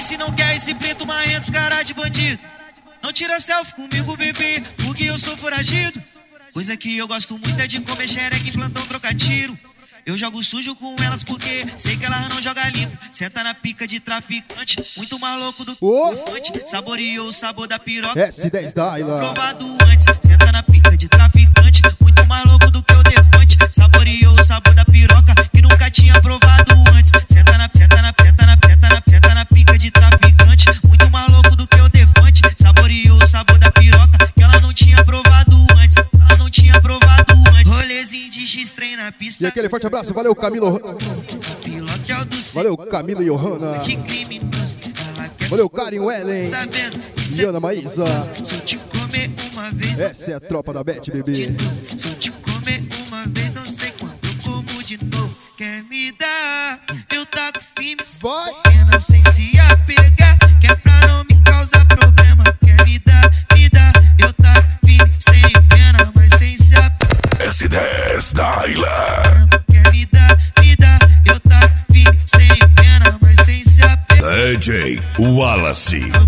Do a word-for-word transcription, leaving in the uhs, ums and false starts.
se não quer esse preto marrento, cara de bandido. Não tira selfie comigo, bebê, porque eu sou foragido. Coisa que eu gosto muito é de comer xereca em plantão, trocar tiro. Eu jogo sujo com elas porque sei que elas não jogam limpo. Senta na pica de traficante, muito mais louco do que o elefante. Saboreou o sabor da piroca, S dez Daila. provado antes. Senta na pica de traficante, muito mais louco do que o defante. Saboreou o sabor da piroca, que nunca tinha provado antes. Senta na, senta na, senta na, senta na, senta na pica de traficante, muito mais louco do que o defante. Saboreou o sabor da piroca, que ela não tinha provado antes. Ela não tinha provado antes. Rolezinho de X-Trem na pista. E aquele forte abraço, valeu Camilo. Valeu Camilo e Johanna. Valeu Karen Ellen. E Ana Maísa. Se eu te comer uma vez, essa é a tropa da Bet, bebê. Se eu te comer uma vez, não sei quando eu como de novo. Quer me dar? Eu taco firme, vai. Pena sem se apegar, que é pra não me causar problema. Quer me dar? Me dá. Eu taco firme, sem pena, mas sem se apegar. S dez Daila. Quer me dar? Me dá. Eu taco firme, sem pena, mas sem se apegar. D J Wallace.